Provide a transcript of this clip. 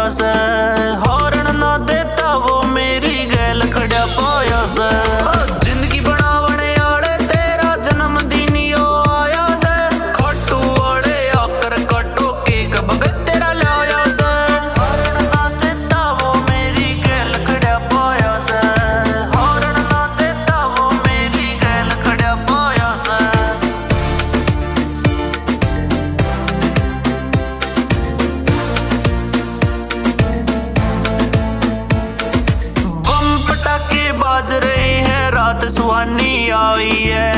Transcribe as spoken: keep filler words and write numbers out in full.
से, हॉर्न ना देता वो मेरी गैल खड़ा पाया से। जिंदगी बनावने आले तेरा जन्मदिन यो आया से, खट्टू वाले आकर कटो केक भगत तेरा लाया से। हॉर्न ना देता वो मेरी गैल खड़ा पाया से, हॉर्न ना देता वो मेरी गैल खड़ा पाया से। बम पटाखे बाज रहे हैं, रात सुहानी आई है।